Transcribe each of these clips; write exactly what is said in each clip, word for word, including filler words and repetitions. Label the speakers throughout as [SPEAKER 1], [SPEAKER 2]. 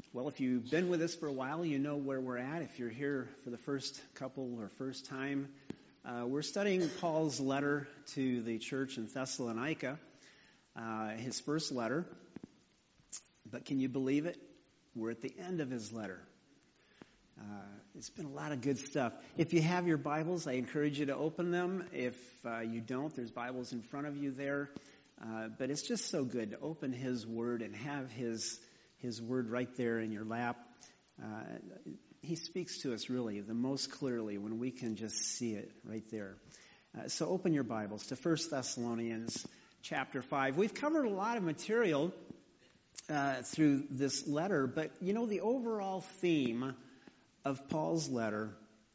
[SPEAKER 1] Well, if you've been with us for a while, you know where we're at. If you're here for the first couple or first time, uh, we're studying Paul's letter to the church in Thessalonica, uh, his first letter. But can you believe it? We're at the end of his letter. Uh, it's been a lot of good stuff. If you have your Bibles, I encourage you to open them. If uh, you don't, there's Bibles in front of you there. Uh, but it's just so good to open his word and have his his word right there in your lap. Uh, he speaks to us really the most clearly when we can just see it right there. Uh, so open your Bibles to First Thessalonians chapter five. We've covered a lot of material uh, through this letter, but you know, the overall theme of Paul's letter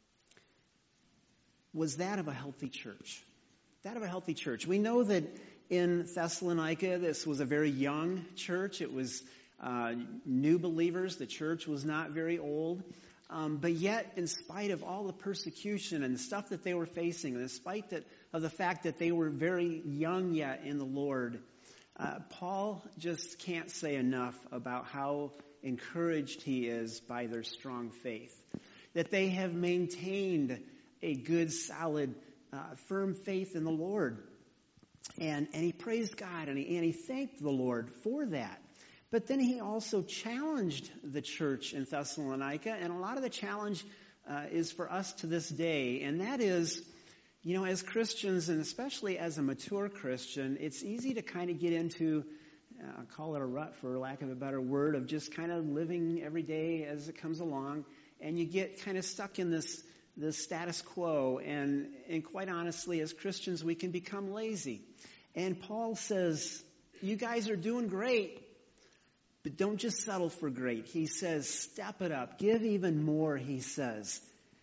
[SPEAKER 1] was that of a healthy church. That of a healthy church. We know that in Thessalonica, this was a very young church. It was uh, new believers. The church was not very old. Um, but yet, in spite of all the persecution and the stuff that they were facing, in spite that, of the fact that they were very young yet in the Lord, uh, Paul just can't say enough about how encouraged he is by their strong faith. That they have maintained a good, solid, uh, firm faith in the Lord. And, and he praised God and he, and he thanked the Lord for that. But then he also challenged the church in Thessalonica, and a lot of the challenge uh, is for us to this day, and that is, you know, as Christians, and especially as a mature Christian, it's easy to kind of get into, uh, I'll call it a rut for lack of a better word, of just kind of living every day as it comes along, and you get kind of stuck in this, this status quo, and, and quite honestly, as Christians, we can become lazy. And Paul says, you guys are doing great, but don't just settle for great. He says, step it up. Give even more, he says.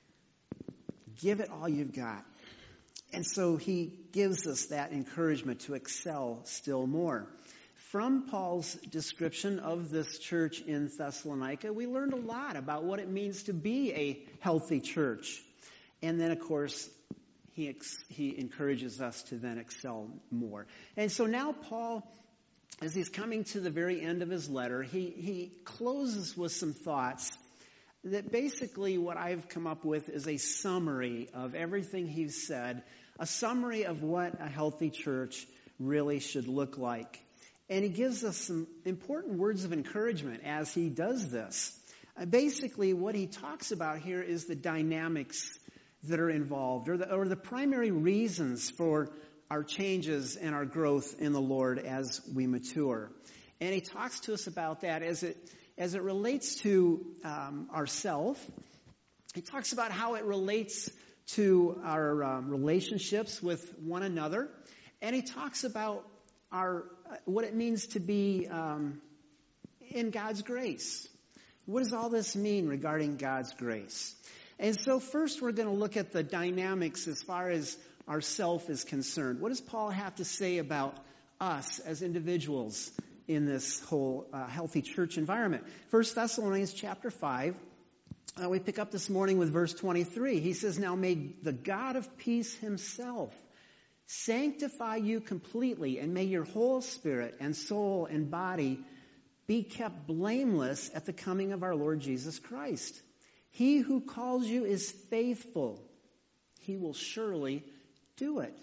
[SPEAKER 1] Give it all you've got. And so he gives us that encouragement to excel still more. From Paul's description of this church in Thessalonica, we learned a lot about what it means to be a healthy church. And then, of course, he ex- he encourages us to then excel more. And so now Paul, as he's coming to the very end of his letter, he, he closes with some thoughts that basically what I've come up with is a summary of everything he's said, a summary of what a healthy church really should look like. And he gives us some important words of encouragement as he does this. Uh, basically, what he talks about here is the dynamics that are involved, or the, or the primary reasons for our changes and our growth in the Lord as we mature. And he talks to us about that as it as it relates to um, ourself. He talks about how it relates to our um, relationships with one another, and he talks about our uh, what it means to be um, in God's grace. What does all this mean regarding God's grace? And so first we're going to look at the dynamics as far as our self is concerned. What does Paul have to say about us as individuals in this whole uh, healthy church environment? First Thessalonians chapter five, uh, we pick up this morning with verse twenty-three. He says, now may the God of peace himself sanctify you completely, and may your whole spirit and soul and body be kept blameless at the coming of our Lord Jesus Christ. He who calls you is faithful. He will surely do it.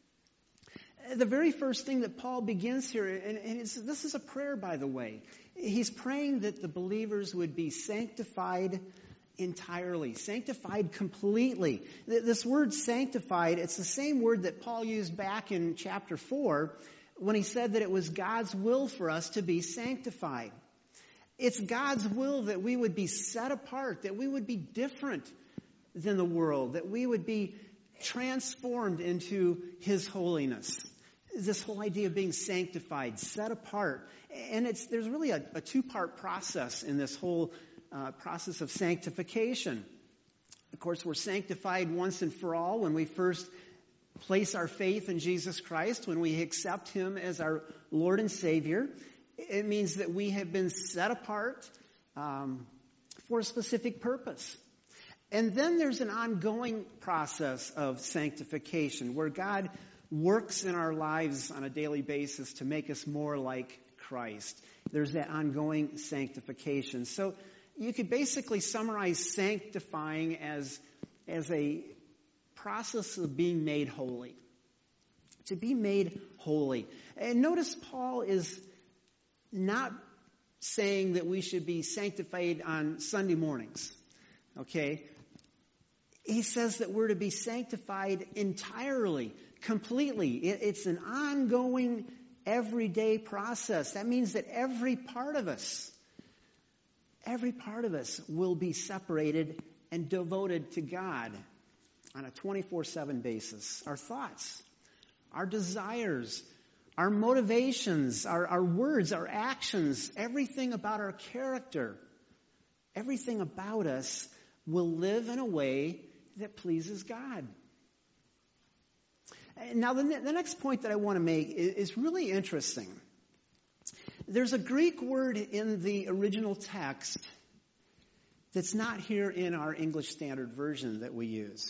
[SPEAKER 1] The very first thing that Paul begins here, and, and it's, this is a prayer, by the way. He's praying that the believers would be sanctified entirely, sanctified completely. This word sanctified, it's the same word that Paul used back in chapter four when he said that it was God's will for us to be sanctified. It's God's will that we would be set apart, that we would be different than the world, that we would be transformed into his holiness. This whole idea of being sanctified, set apart. And it's there's really a, a two-part process in this whole uh, process of sanctification. Of course, we're sanctified once and for all when we first place our faith in Jesus Christ, when we accept him as our Lord and Savior. It means that we have been set apart um, for a specific purpose. And then there's an ongoing process of sanctification where God works in our lives on a daily basis to make us more like Christ. There's that ongoing sanctification. So you could basically summarize sanctifying as, as a process of being made holy. To be made holy. And notice Paul is not saying that we should be sanctified on Sunday mornings. Okay? He says that we're to be sanctified entirely, completely. It, it's an ongoing, everyday process. That means that every part of us, every part of us will be separated and devoted to God on a twenty-four seven basis. Our thoughts, our desires, our motivations, our, our words, our actions, everything about our character, everything about us will live in a way that pleases God. Now, the, the next point that I want to make is, is really interesting. There's a Greek word in the original text that's not here in our English Standard Version that we use.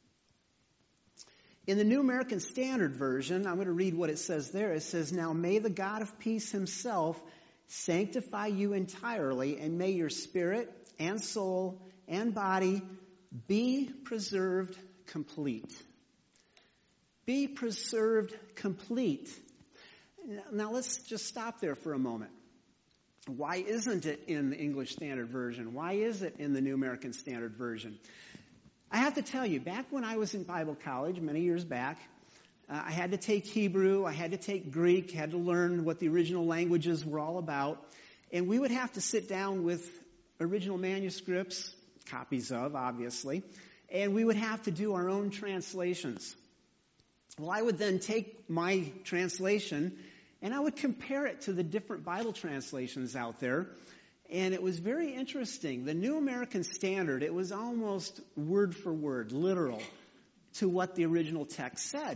[SPEAKER 1] In the New American Standard Version, I'm going to read what it says there. It says, "Now may the God of peace himself sanctify you entirely, and may your spirit and soul and body be preserved complete." Be preserved complete. Now let's just stop there for a moment. Why isn't it in the English Standard Version? Why is it in the New American Standard Version? I have to tell you, back when I was in Bible college, many years back, uh, I had to take Hebrew, I had to take Greek, had to learn what the original languages were all about. And we would have to sit down with original manuscripts, copies of, obviously, and we would have to do our own translations. Well, I would then take my translation and I would compare it to the different Bible translations out there. And it was very interesting. The New American Standard, it was almost word for word, literal, to what the original text said.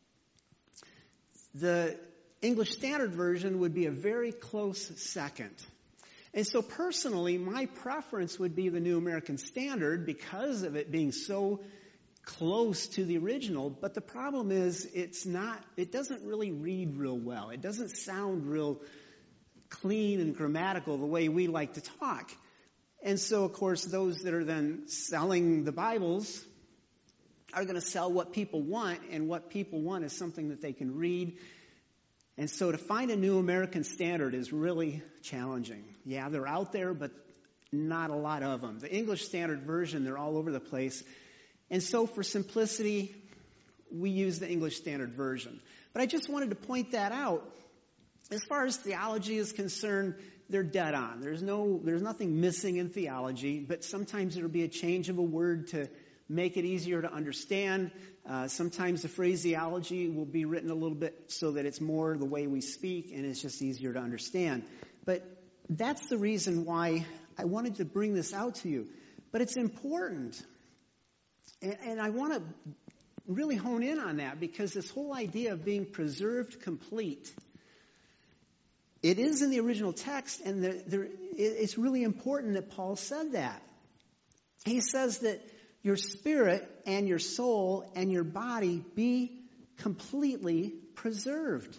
[SPEAKER 1] The English Standard Version would be a very close second. And so personally, my preference would be the New American Standard because of it being so close to the original. But the problem is it's not, it doesn't really read real well. It doesn't sound real clean and grammatical the way we like to talk. And so, of course, those that are then selling the Bibles are going to sell what people want, and what people want is something that they can read. And so to find a New American Standard is really challenging. Yeah, they're out there, but not a lot of them. The English Standard Version, they're all over the place. And so for simplicity, we use the English Standard Version. But I just wanted to point that out. As far as theology is concerned, they're dead on. There's no, there's nothing missing in theology, but sometimes it'll be a change of a word to make it easier to understand. Uh, sometimes the phraseology will be written a little bit so that it's more the way we speak and it's just easier to understand. But that's the reason why I wanted to bring this out to you. But it's important. And, and I want to really hone in on that, because this whole idea of being preserved complete, it is in the original text, and there, there, it's really important that Paul said that. He says that your spirit and your soul and your body be completely preserved.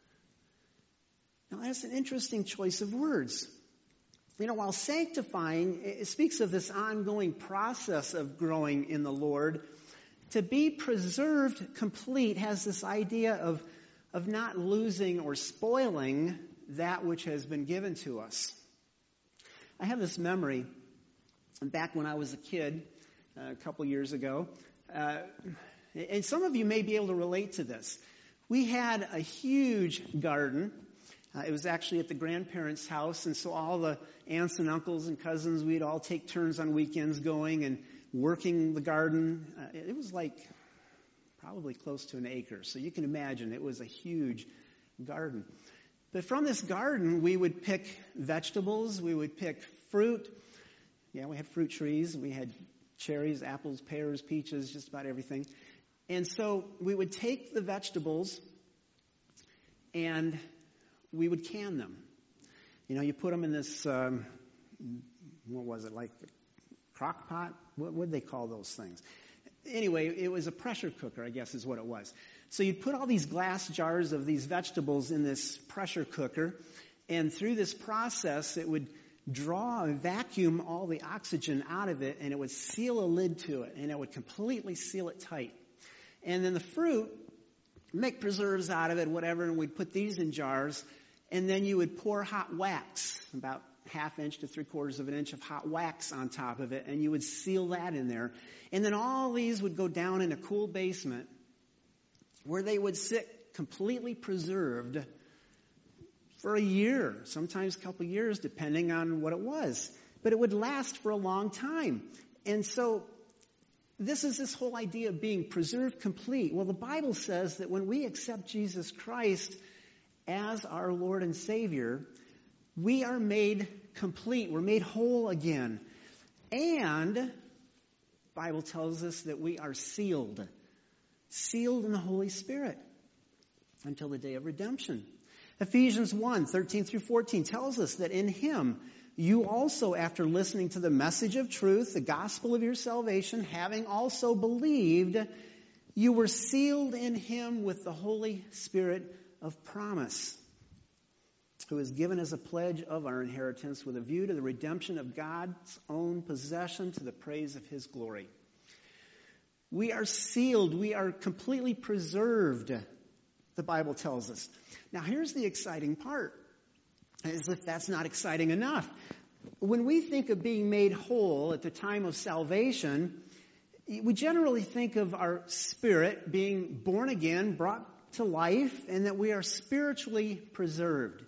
[SPEAKER 1] Now, that's an interesting choice of words. You know, while sanctifying, it speaks of this ongoing process of growing in the Lord. To be preserved complete has this idea of, of not losing or spoiling that which has been given to us. I have this memory back when I was a kid, uh, a couple years ago, uh, and some of you may be able to relate to this. We had a huge garden. Uh, it was actually at the grandparents' house, and so all the aunts and uncles and cousins, we'd all take turns on weekends going and working the garden. Uh, it was like probably close to an acre, so you can imagine it was a huge garden. But from this garden, we would pick vegetables, we would pick fruit. Yeah, we had fruit trees, we had cherries, apples, pears, peaches, just about everything. And so we would take the vegetables and we would can them. You know, you put them in this, um, what was it, like a crock pot? What would they call those things? Anyway, it was a pressure cooker, I guess is what it was. So you'd put all these glass jars of these vegetables in this pressure cooker, And through this process, it would draw and vacuum all the oxygen out of it, and it would seal a lid to it, and it would completely seal it tight. And then the fruit, make preserves out of it, whatever, and we'd put these in jars, and then you would pour hot wax, about half inch to three quarters of an inch of hot wax on top of it, and you would seal that in there. And then all these would go down in a cool basement where they would sit completely preserved for a year, sometimes a couple years, depending on what it was. But it would last for a long time. And so this is this whole idea of being preserved complete. Well, the Bible says that when we accept Jesus Christ as our Lord and Savior, we are made complete. We're made whole again. And the Bible tells us that we are sealed. Sealed in the Holy Spirit until the day of redemption. Ephesians one, thirteen through fourteen tells us that in Him, you also, after listening to the message of truth, the gospel of your salvation, having also believed, you were sealed in Him with the Holy Spirit of promise, who is given as a pledge of our inheritance with a view to the redemption of God's own possession to the praise of His glory. We are sealed. We are completely preserved, the Bible tells us. Now, here's the exciting part, as if that's not exciting enough. When we think of being made whole at the time of salvation, we generally think of our spirit being born again, brought to life, and that we are spiritually preserved.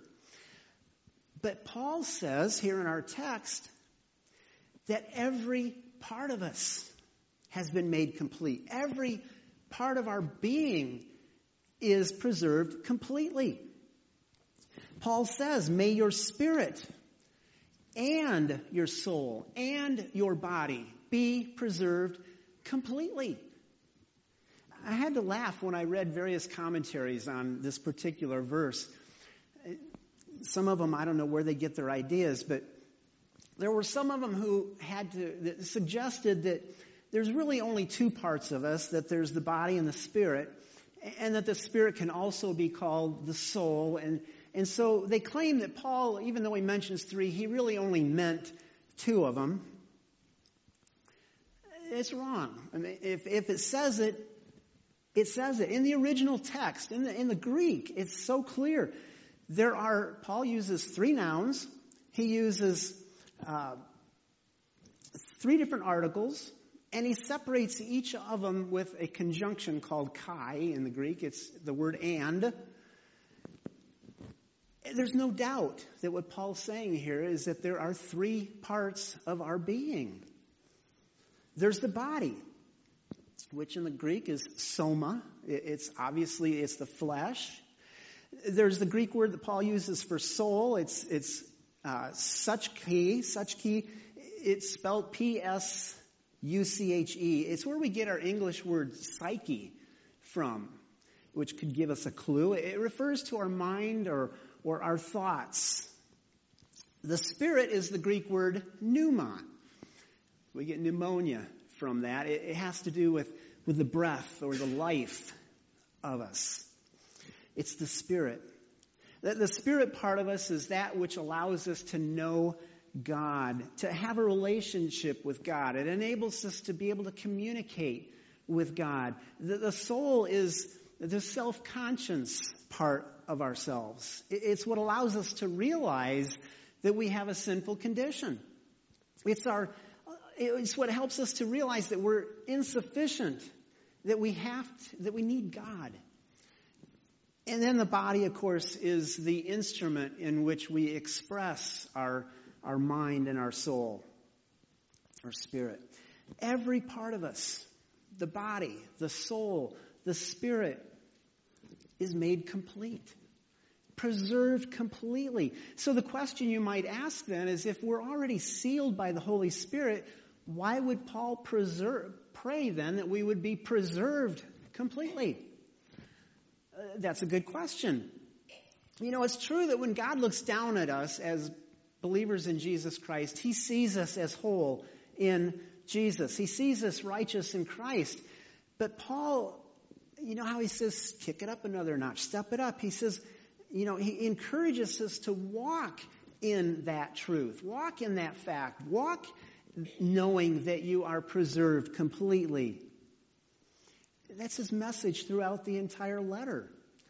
[SPEAKER 1] But Paul says here in our text that every part of us has been made complete. Every part of our being is preserved completely. Paul says, may your spirit and your soul and your body be preserved completely. I had to laugh when I read various commentaries on this particular verse. Some of them, I don't know where they get their ideas, but there were some of them who had to, that suggested that there's really only two parts of us, that there's the body and the spirit, and that the spirit can also be called the soul. And, and so they claim that Paul, even though he mentions three, he really only meant two of them. It's wrong. I mean, if, if it says it, it says it. In the original text, in the, in the Greek, it's so clear. There are, Paul uses three nouns. He uses uh, three different articles. And he separates each of them with a conjunction called kai in the Greek. It's the word and. There's no doubt that what Paul's saying here is that there are three parts of our being. There's the body, which in the Greek is soma. It's obviously, it's the flesh. There's the Greek word that Paul uses for soul. It's, it's uh, suchki, suchki. It's spelled P S U C H E. It's where we get our English word psyche from, which could give us a clue. It refers to our mind or, or our thoughts. The spirit is the Greek word pneumon. We get pneumonia from that. It, it has to do with, with the breath or the life of us. It's the spirit. The, the spirit part of us is that which allows us to know God, to have a relationship with God. It enables us to be able to communicate with God. The, the soul is the self-conscious part of ourselves. It, it's what allows us to realize that we have a sinful condition. It's our, it's what helps us to realize that we're insufficient, that we have to, that we need God. And then the body, of course, is the instrument in which we express our our mind and our soul, our spirit. Every part of us, the body, the soul, the spirit, is made complete, preserved completely. So the question you might ask then is, if we're already sealed by the Holy Spirit, why would Paul preserve, pray then that we would be preserved completely? Uh, that's a good question. You know, it's true that when God looks down at us as believers in Jesus Christ, He sees us as whole in Jesus. He sees us righteous in Christ. But Paul, you know how he says, kick it up another notch, step it up. He says, you know, he encourages us to walk in that truth, walk in that fact, walk knowing that you are preserved completely. That's his message throughout the entire letter.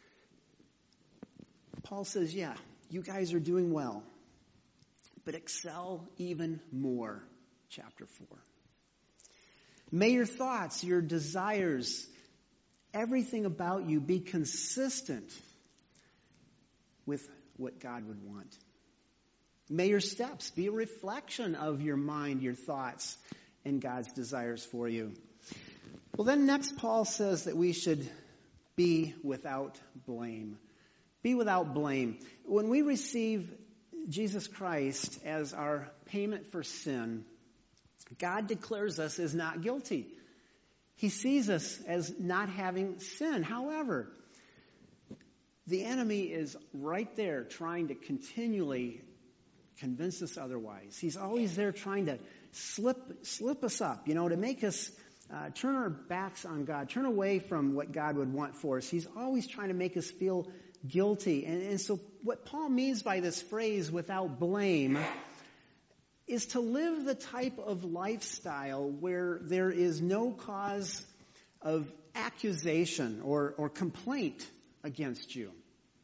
[SPEAKER 1] Paul says, yeah, you guys are doing well, but excel even more. Chapter four. May your thoughts, your desires, everything about you be consistent with what God would want. May your steps be a reflection of your mind, your thoughts, and God's desires for you. Well, then next Paul says that we should be without blame. Be without blame. When we receive Jesus Christ as our payment for sin, God declares us as not guilty. He sees us as not having sin. However, the enemy is right there trying to continually convince us otherwise. He's always there trying to slip slip us up, you know, to make us uh, turn our backs on God, turn away from what God would want for us. He's always trying to make us feel guilty. And, and so what Paul means by this phrase, without blame, is to live the type of lifestyle where there is no cause of accusation or, or complaint against you.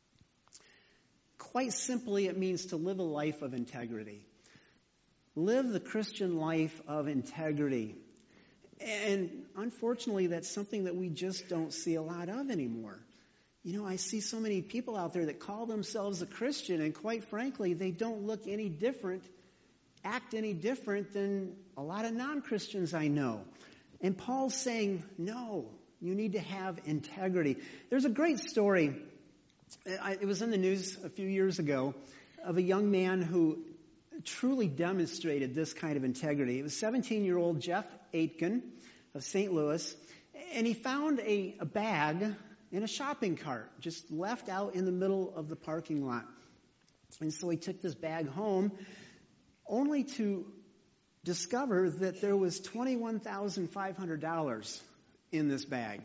[SPEAKER 1] Quite simply, it means to live a life of integrity. Live the Christian life of integrity. And unfortunately, that's something that we just don't see a lot of anymore. You know, I see so many people out there that call themselves a Christian, and quite frankly, they don't look any different, act any different than a lot of non-Christians I know. And Paul's saying, no, you need to have integrity. There's a great story. It was in the news a few years ago of a young man who truly demonstrated this kind of integrity. It was seventeen-year-old Jeff Aitken of Saint Louis, and he found a, a bag in a shopping cart just left out in the middle of the parking lot. And so he took this bag home only to discover that there was twenty-one thousand five hundred dollars in this bag.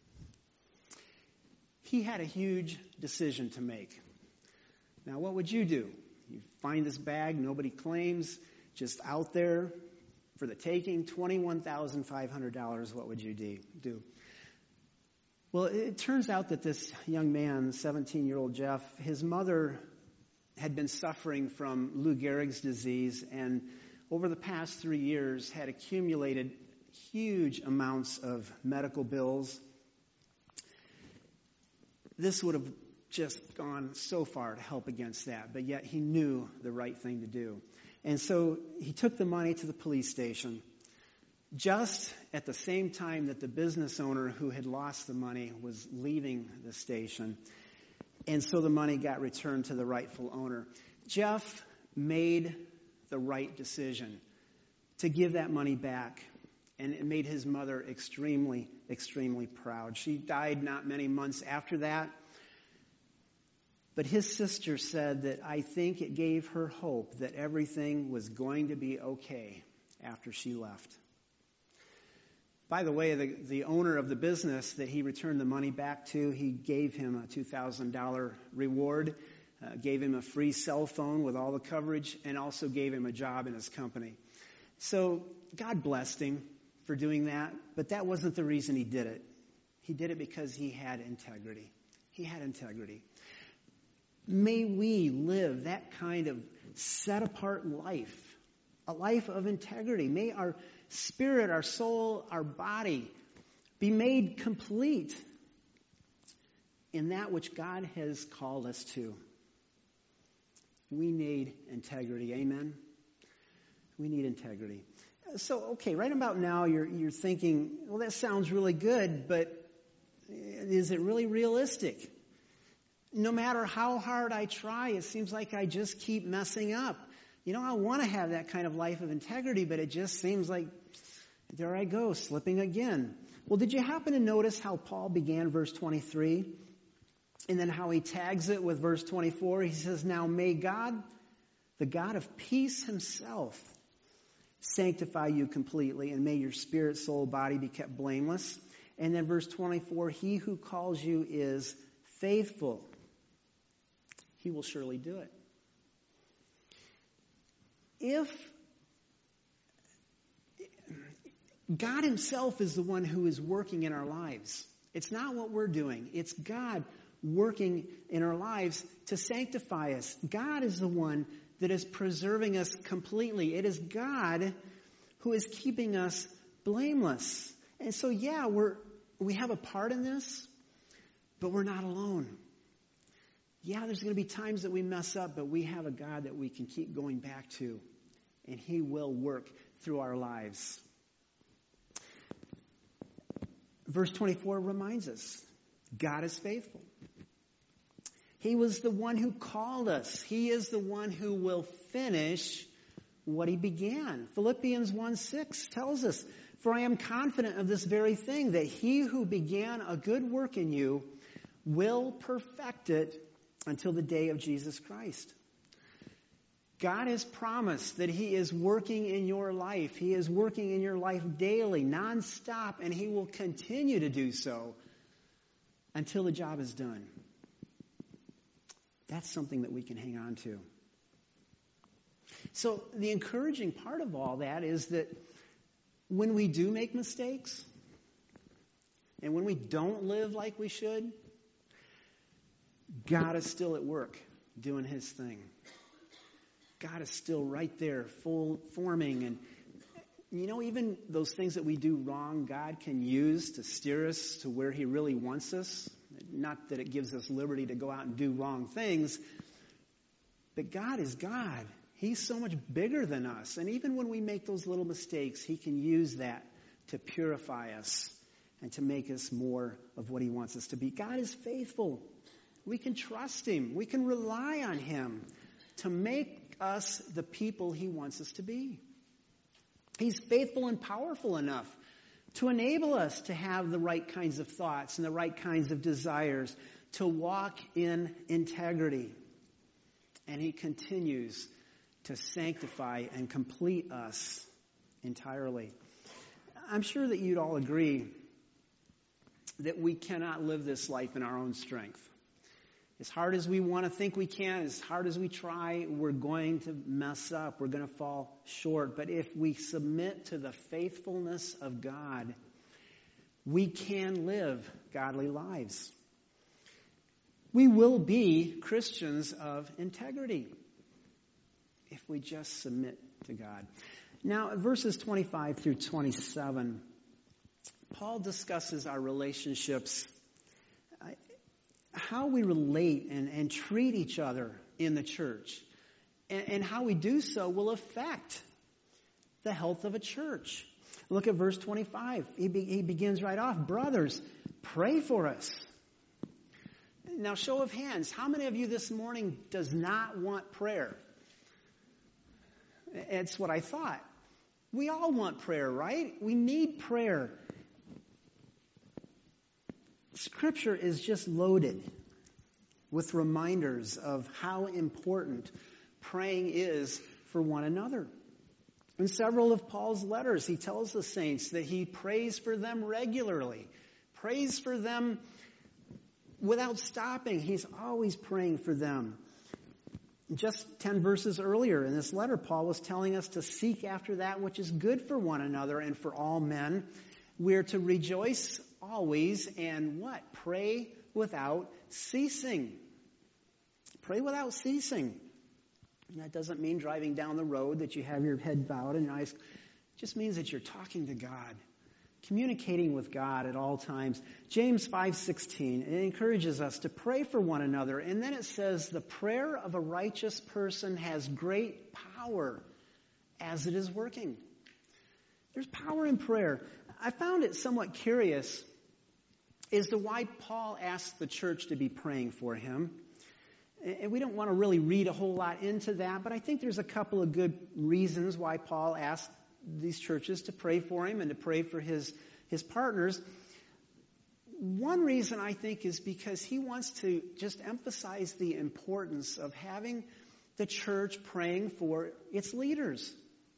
[SPEAKER 1] He had a huge decision to make. Now, what would you do? You find this bag, nobody claims, just out there for the taking, twenty-one thousand five hundred dollars. What would you do? Well, it turns out that this young man, seventeen-year-old Jeff, his mother had been suffering from Lou Gehrig's disease, and over the past three years had accumulated huge amounts of medical bills. This would have just gone so far to help against that, but yet he knew the right thing to do. And so he took the money to the police station just at the same time that the business owner who had lost the money was leaving the station. And so the money got returned to the rightful owner. Jeff made the right decision to give that money back. And it made his mother extremely, extremely proud. She died not many months after that. But his sister said that I think it gave her hope that everything was going to be okay after she left. By the way, the, the owner of the business that he returned the money back to, he gave him a two thousand dollars reward, uh, gave him a free cell phone with all the coverage, and also gave him a job in his company. So God blessed him for doing that, but that wasn't the reason he did it. He did it because he had integrity. He had integrity. May we live that kind of set-apart life, a life of integrity. May our spirit, our soul, our body be made complete in that which God has called us to. We need integrity. Amen? We need integrity. So, okay, right about now you're you're thinking, well, that sounds really good, but is it really realistic? No matter how hard I try, it seems like I just keep messing up. You know, I want to have that kind of life of integrity, but it just seems like there I go, slipping again. Well, did you happen to notice how Paul began verse twenty-three? And then how he tags it with verse twenty-four? He says, now may God, the God of peace himself, sanctify you completely, and may your spirit, soul, body be kept blameless. And then verse twenty-four, he who calls you is faithful. he will surely do it. If God himself is the one who is working in our lives, it's not what we're doing. It's God working in our lives to sanctify us. God is the one that is preserving us completely. It is God who is keeping us blameless. And so, yeah, we're, we have a part in this, but we're not alone. Yeah, there's going to be times that we mess up, but we have a God that we can keep going back to, and he will work through our lives. Verse twenty-four reminds us, God is faithful. He was the one who called us. He is the one who will finish what he began. Philippians one six tells us, for I am confident of this very thing, that he who began a good work in you will perfect it until the day of Jesus Christ. God has promised that he is working in your life. He is working in your life daily, nonstop, and he will continue to do so until the job is done. That's something that we can hang on to. So the encouraging part of all that is that when we do make mistakes, and when we don't live like we should, God is still at work doing his thing. God is still right there, full forming. And, you know, even those things that we do wrong, God can use to steer us to where he really wants us. Not that it gives us liberty to go out and do wrong things, but God is God. He's so much bigger than us. And even when we make those little mistakes, he can use that to purify us and to make us more of what he wants us to be. God is faithful. We can trust him. We can rely on him to make us the people he wants us to be. He's faithful and powerful enough to enable us to have the right kinds of thoughts and the right kinds of desires, to walk in integrity. And he continues to sanctify and complete us entirely. I'm sure that you'd all agree that we cannot live this life in our own strength. As hard as we want to think we can, as hard as we try, we're going to mess up. We're going to fall short. But if we submit to the faithfulness of God, we can live godly lives. We will be Christians of integrity if we just submit to God. Now, verses twenty-five through twenty-seven, Paul discusses our relationships, how we relate and, and treat each other in the church. And, and how we do so will affect the health of a church. Look at verse twenty-five. He, be, he begins right off, brothers, pray for us. Now, show of hands, how many of you this morning does not want prayer? It's what I thought. We all want prayer, right? We need prayer. Scripture is just loaded with reminders of how important praying is for one another. In several of Paul's letters, he tells the saints that he prays for them regularly, prays for them without stopping. He's always praying for them. Just ten verses earlier in this letter, Paul was telling us to seek after that which is good for one another and for all men. We're to rejoice always and what? Pray without ceasing. Pray without ceasing. And that doesn't mean driving down the road that you have your head bowed and your eyes. It just means that you're talking to God, communicating with God at all times. James five sixteen, it encourages us to pray for one another. And then it says, the prayer of a righteous person has great power as it is working. There's power in prayer. I found it somewhat curious as to why Paul asked the church to be praying for him. And we don't want to really read a whole lot into that, but I think there's a couple of good reasons why Paul asked these churches to pray for him and to pray for his, his partners. One reason, I think, is because he wants to just emphasize the importance of having the church praying for its leaders.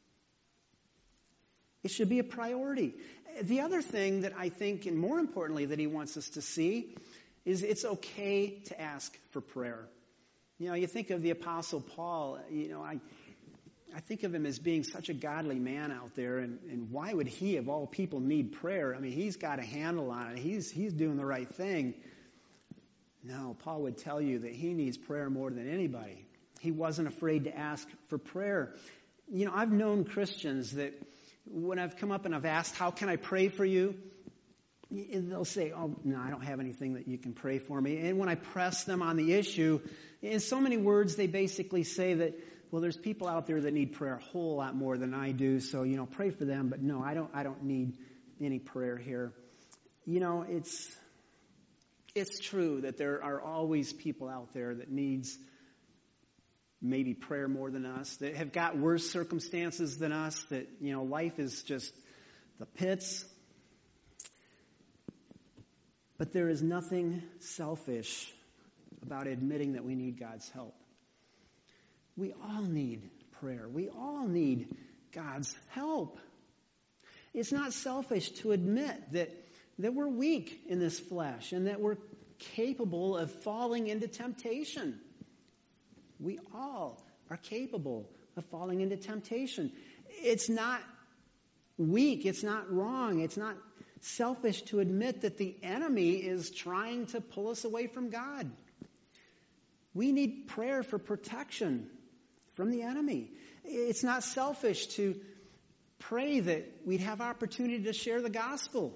[SPEAKER 1] It should be a priority. The other thing that I think, and more importantly, that he wants us to see is it's okay to ask for prayer. You know, you think of the Apostle Paul, you know, I I think of him as being such a godly man out there, and, and why would he, of all people, need prayer? I mean, he's got a handle on it. He's he's doing the right thing. No, Paul would tell you that he needs prayer more than anybody. He wasn't afraid to ask for prayer. You know, I've known Christians that when I've come up and I've asked, how can I pray for you? They'll say, oh, no, I don't have anything that you can pray for me. And when I press them on the issue, in so many words, they basically say that, well, there's people out there that need prayer a whole lot more than I do. So, you know, pray for them. But no, I don't, I don't need any prayer here. You know, it's, it's true that there are always people out there that needs maybe prayer more than us, that have got worse circumstances than us, that, you know, life is just the pits. But there is nothing selfish about admitting that we need God's help. We all need prayer. We all need God's help. It's not selfish to admit that, that we're weak in this flesh and that we're capable of falling into temptation. We all are capable of falling into temptation. It's not weak. It's not wrong. It's not selfish to admit that the enemy is trying to pull us away from God. We need prayer for protection from the enemy. It's not selfish to pray that we'd have opportunity to share the gospel.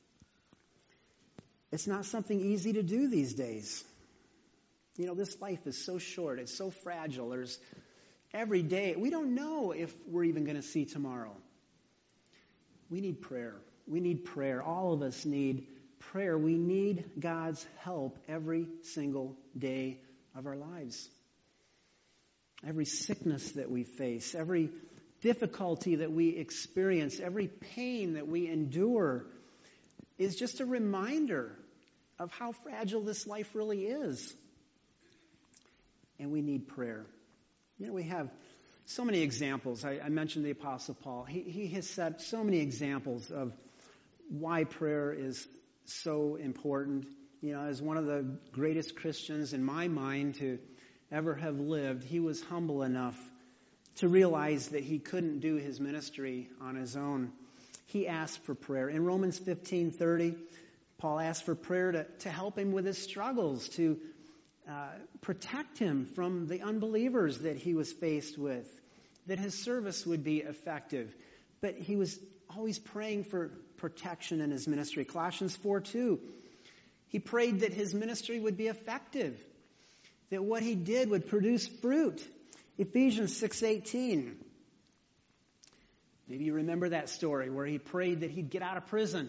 [SPEAKER 1] It's not something easy to do these days. You know, this life is so short. It's so fragile. There's every day. We don't know if we're even going to see tomorrow. We need prayer. We need prayer. All of us need prayer. We need God's help every single day of our lives. Every sickness that we face, every difficulty that we experience, every pain that we endure is just a reminder of how fragile this life really is. And we need prayer. You know, we have so many examples. I, I mentioned the Apostle Paul. He, he has set so many examples of why prayer is so important. You know, as one of the greatest Christians in my mind to ever have lived, he was humble enough to realize that he couldn't do his ministry on his own. He asked for prayer. In Romans fifteen thirty, Paul asked for prayer to, to help him with his struggles, to uh, protect him from the unbelievers that he was faced with, that his service would be effective. But he was always praying for protection in his ministry. Colossians four two, he prayed that his ministry would be effective, that what he did would produce fruit. Ephesians six eighteen. Maybe you remember that story where he prayed that he'd get out of prison.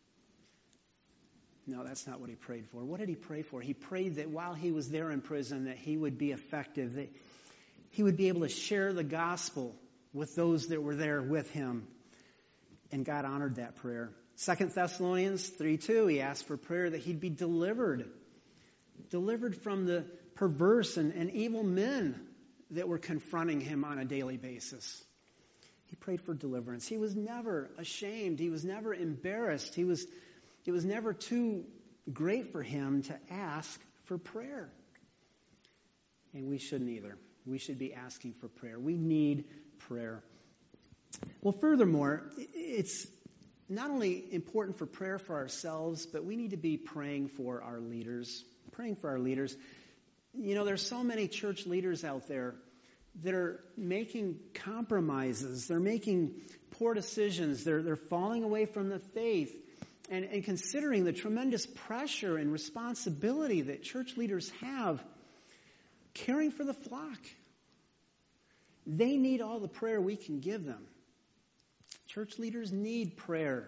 [SPEAKER 1] No, that's not what he prayed for. What did he pray for? He prayed that while he was there in prison, that he would be effective, that he would be able to share the gospel with those that were there with him. And God honored that prayer. Second Thessalonians three two, he asked for prayer that he'd be delivered. Delivered from the perverse and, and evil men that were confronting him on a daily basis. He prayed for deliverance. He was never ashamed. He was never embarrassed. He was, it was never too great for him to ask for prayer. And we shouldn't either. We should be asking for prayer. We need prayer. Well, furthermore, it's not only important for prayer for ourselves, but we need to be praying for our leaders. Praying for our leaders. You know, there's so many church leaders out there that are making compromises. They're making poor decisions. They're, they're falling away from the faith. And, and considering the tremendous pressure and responsibility that church leaders have, caring for the flock, they need all the prayer we can give them. Church leaders need prayer.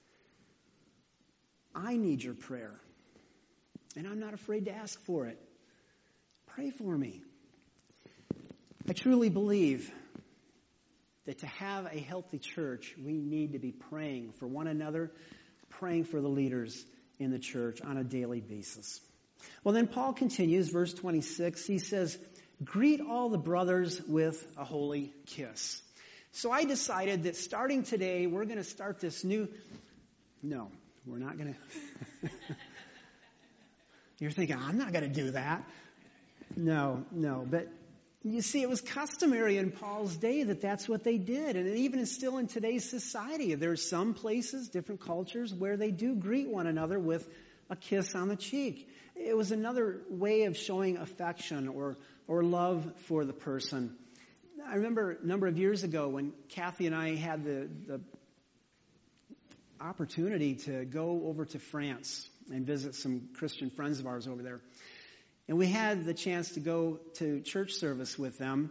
[SPEAKER 1] I need your prayer. And I'm not afraid to ask for it. Pray for me. I truly believe that to have a healthy church, we need to be praying for one another, praying for the leaders in the church on a daily basis. Well, then Paul continues, verse twenty-six. He says, greet all the brothers with a holy kiss. So I decided that starting today, we're going to start this new... No, we're not going to... You're thinking, I'm not going to do that. No, no. But you see, it was customary in Paul's day that that's what they did. And it even is still in today's society. There's some places, different cultures, where they do greet one another with a kiss on the cheek. It was another way of showing affection or, or love for the person. I remember a number of years ago when Kathy and I had the, the opportunity to go over to France and visit some Christian friends of ours over there. And we had the chance to go to church service with them.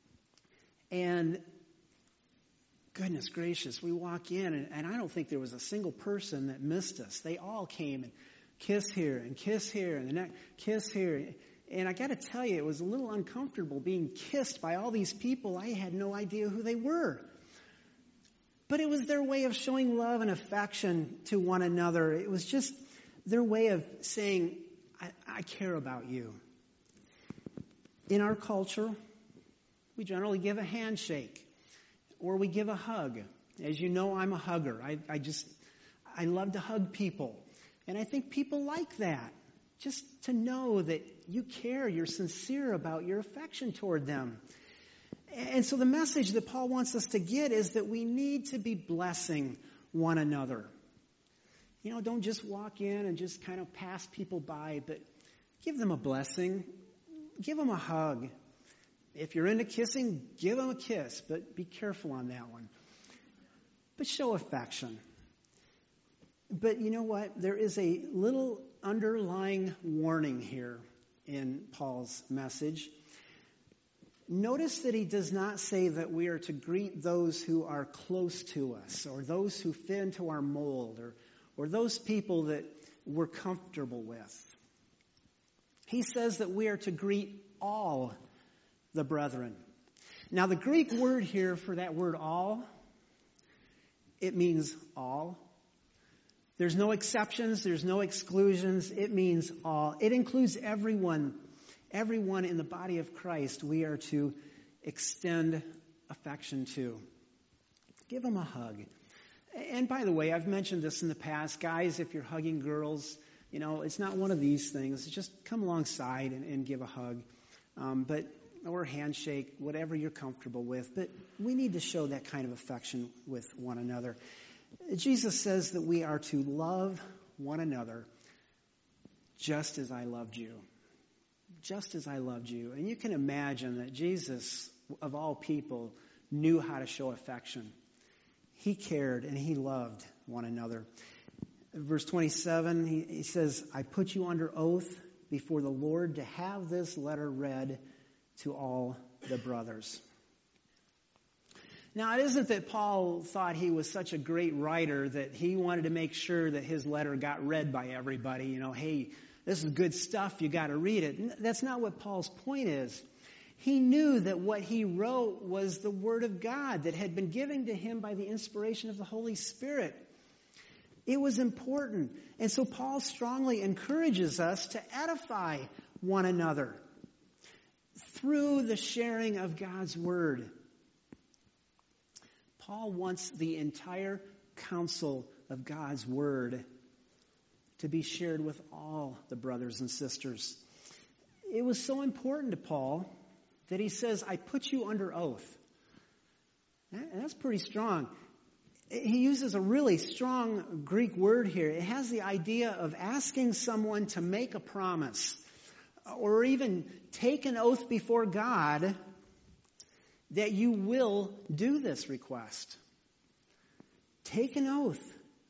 [SPEAKER 1] And goodness gracious, we walk in, and, and I don't think there was a single person that missed us. They all came and kiss here and kiss here and the next kiss here. And I got to tell you, it was a little uncomfortable being kissed by all these people. I had no idea who they were. But it was their way of showing love and affection to one another. It was just their way of saying, I, I care about you. In our culture, we generally give a handshake or we give a hug. As you know, I'm a hugger. I, I just, I love to hug people. And I think people like that. Just to know that you care, you're sincere about your affection toward them. And so the message that Paul wants us to get is that we need to be blessing one another. You know, don't just walk in and just kind of pass people by, but give them a blessing. Give them a hug. If you're into kissing, give them a kiss, but be careful on that one. But show affection. But you know what? There is a little underlying warning here in Paul's message. Notice that he does not say that we are to greet those who are close to us or those who fit into our mold or, or those people that we're comfortable with. He says that we are to greet all the brethren. Now, the Greek word here for that word all, it means all. There's no exceptions. There's no exclusions. It means all. It includes everyone. Everyone in the body of Christ we are to extend affection to. Give them a hug. And by the way, I've mentioned this in the past. Guys, if you're hugging girls, you know, it's not one of these things. Just come alongside and, and give a hug. Um, but or a handshake, whatever you're comfortable with. But we need to show that kind of affection with one another. Jesus says that we are to love one another just as I loved you. Just as I loved you. And you can imagine that Jesus, of all people, knew how to show affection. He cared and he loved one another. Verse twenty-seven, he, he says, I put you under oath before the Lord to have this letter read to all the brothers. Now, it isn't that Paul thought he was such a great writer that he wanted to make sure that his letter got read by everybody. You know, hey, this is good stuff, you got to read it. That's not what Paul's point is. He knew that what he wrote was the Word of God that had been given to him by the inspiration of the Holy Spirit. It was important. And so Paul strongly encourages us to edify one another through the sharing of God's Word. Paul wants the entire counsel of God's Word to be shared with all the brothers and sisters. It was so important to Paul that he says, I put you under oath. And that's pretty strong. He uses a really strong Greek word here. It has the idea of asking someone to make a promise or even take an oath before God that you will do this request. Take an oath.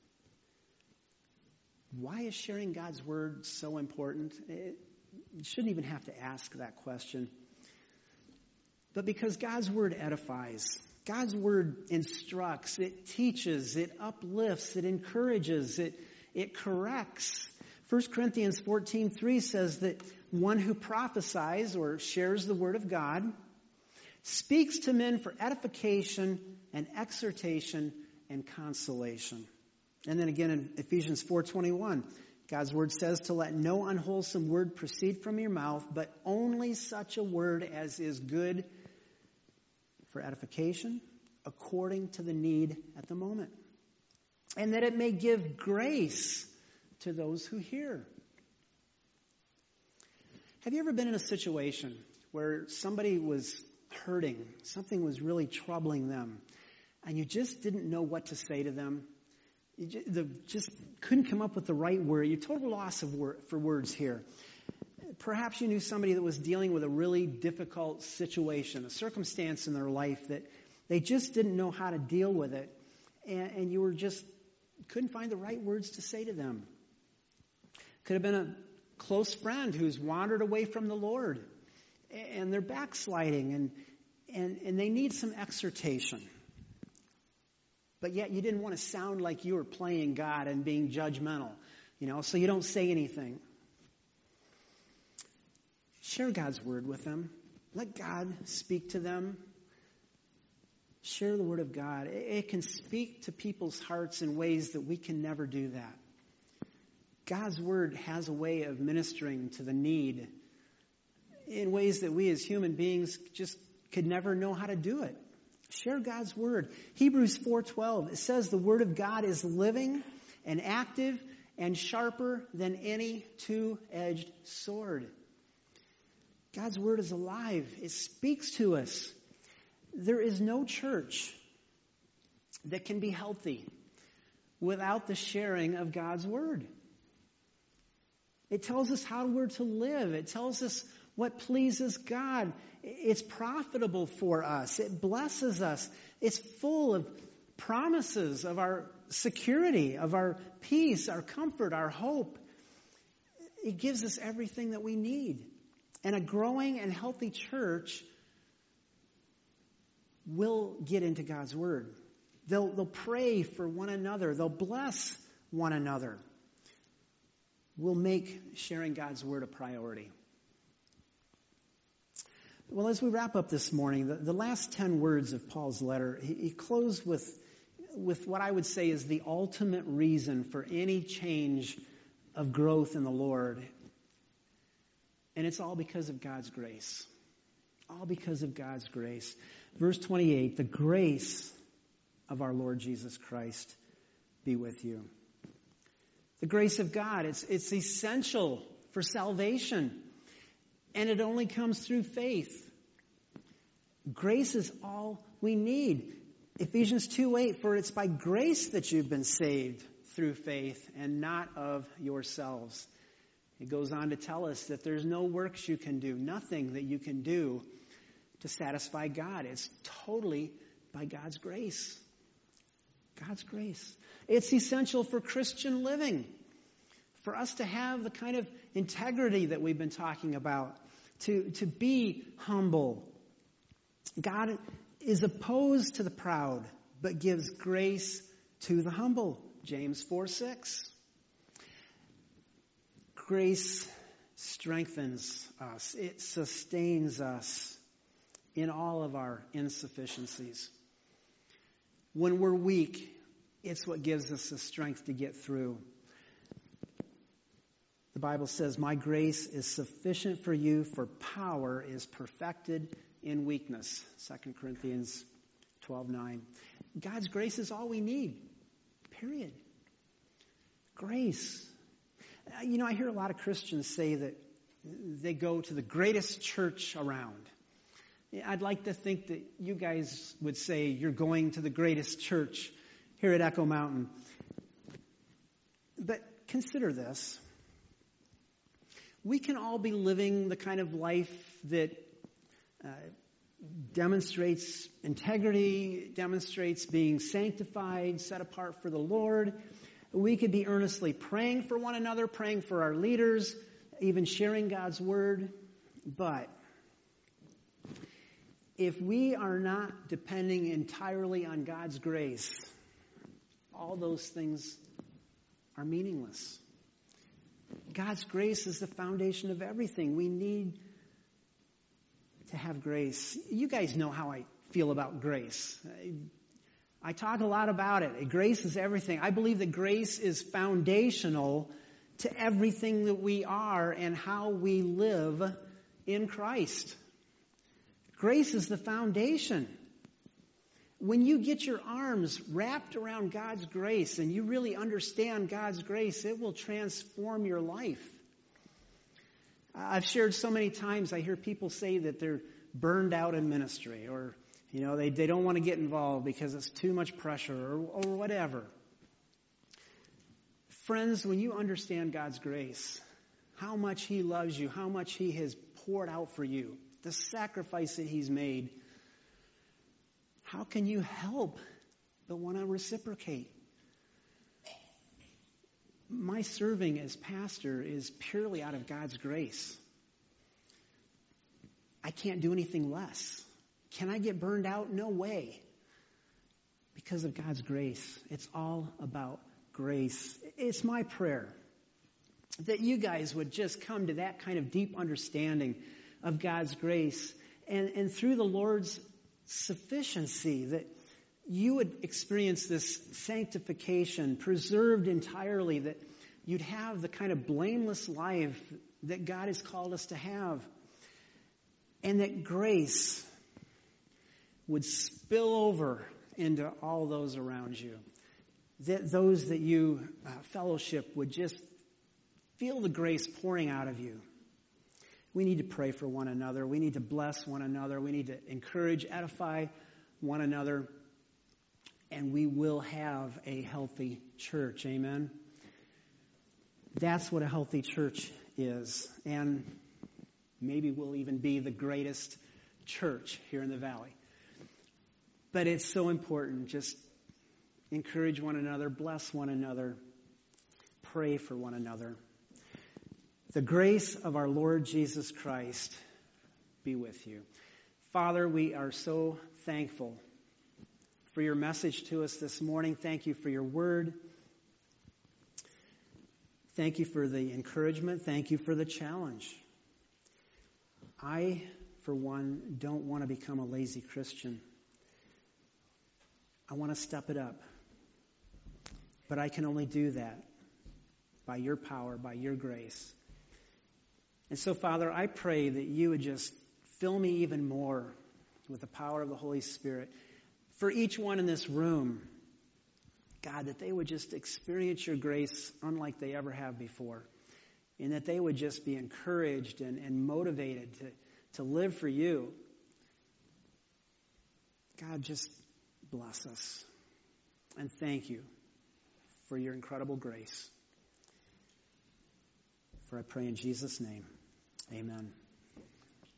[SPEAKER 1] Why is sharing God's Word so important? It, you shouldn't even have to ask that question. But because God's Word edifies, God's Word instructs, it teaches, it uplifts, it encourages, it, it corrects. First Corinthians fourteen three says that one who prophesies or shares the Word of God speaks to men for edification and exhortation and consolation. And then again in Ephesians four twenty-one, God's Word says to let no unwholesome word proceed from your mouth, but only such a word as is good for edification according to the need at the moment. And that it may give grace to those who hear. Have you ever been in a situation where somebody was hurting, something was really troubling them, and you just didn't know what to say to them? You just, the, just couldn't come up with the right word. You're total loss of word, for words here. Perhaps you knew somebody that was dealing with a really difficult situation, a circumstance in their life that they just didn't know how to deal with it, and, and you were just couldn't find the right words to say to them. Could have been a close friend who's wandered away from the Lord, and they're backsliding, and and and they need some exhortation. But yet you didn't want to sound like you were playing God and being judgmental, you know, so you don't say anything. Share God's word with them. Let God speak to them. Share the word of God. It can speak to people's hearts in ways that we can never do that. God's word has a way of ministering to the need in ways that we as human beings just could never know how to do it. Share God's word. Hebrews four twelve, it says the word of God is living and active and sharper than any two-edged sword. God's word is alive. It speaks to us. There is no church that can be healthy without the sharing of God's word. It tells us how we're to live. It tells us what pleases God. It's profitable for us. It blesses us. It's full of promises of our security, of our peace, our comfort, our hope. It gives us everything that we need. And a growing and healthy church will get into God's word. They'll, they'll pray for one another. They'll bless one another. We'll make sharing God's word a priority. Well, as we wrap up this morning, the, the last ten words of Paul's letter, he, he closed with, with what I would say is the ultimate reason for any change of growth in the Lord. And it's all because of God's grace. All because of God's grace. Verse twenty-eight, the grace of our Lord Jesus Christ be with you. The grace of God, it's, it's essential for salvation. And it only comes through faith. Grace is all we need. Ephesians two eight, for it's by grace that you've been saved through faith and not of yourselves. It goes on to tell us that there's no works you can do, nothing that you can do to satisfy God. It's totally by God's grace. God's grace. It's essential for Christian living, for us to have the kind of integrity that we've been talking about, to, to be humble. God is opposed to the proud, but gives grace to the humble. James four six. Grace strengthens us. It sustains us in all of our insufficiencies. When we're weak, it's what gives us the strength to get through. The Bible says, my grace is sufficient for you, for power is perfected in weakness. Second Corinthians twelve nine. God's grace is all we need. Period. Grace. You know, I hear a lot of Christians say that they go to the greatest church around. I'd like to think that you guys would say you're going to the greatest church here at Echo Mountain. But consider this. We can all be living the kind of life that uh, demonstrates integrity, demonstrates being sanctified, set apart for the Lord. We could be earnestly praying for one another, praying for our leaders, even sharing God's word. But if we are not depending entirely on God's grace, all those things are meaningless. God's grace is the foundation of everything. We need to have grace. You guys know how I feel about grace. I talk a lot about it. Grace is everything. I believe that grace is foundational to everything that we are and how we live in Christ. Grace is the foundation. When you get your arms wrapped around God's grace and you really understand God's grace, it will transform your life. I've shared so many times, I hear people say that they're burned out in ministry, or, you know, they, they don't want to get involved because it's too much pressure, or, or whatever. Friends, when you understand God's grace, how much He loves you, how much He has poured out for you, the sacrifice that He's made, how can you help but want to reciprocate? My serving as pastor is purely out of God's grace. I can't do anything less. Can I get burned out? No way. Because of God's grace. It's all about grace. It's my prayer that you guys would just come to that kind of deep understanding of God's grace, and, and through the Lord's sufficiency, that you would experience this sanctification, preserved entirely, that you'd have the kind of blameless life that God has called us to have, and that grace would spill over into all those around you, that those that you uh, fellowship would just feel the grace pouring out of you. We need to pray for one another. We need to bless one another. We need to encourage, edify one another. And we will have a healthy church. Amen? That's what a healthy church is. And maybe we'll even be the greatest church here in the valley. But it's so important. Just encourage one another, bless one another, pray for one another. The grace of our Lord Jesus Christ be with you. Father, we are so thankful for your message to us this morning. Thank you for your word. Thank you for the encouragement. Thank you for the challenge. I, for one, don't want to become a lazy Christian. I want to step it up. But I can only do that by your power, by your grace. And so, Father, I pray that you would just fill me even more with the power of the Holy Spirit. For each one in this room, God, that they would just experience your grace unlike they ever have before. And that they would just be encouraged and, and motivated to, to live for you. God, just bless us. And thank you for your incredible grace. For I pray in Jesus' name. Amen.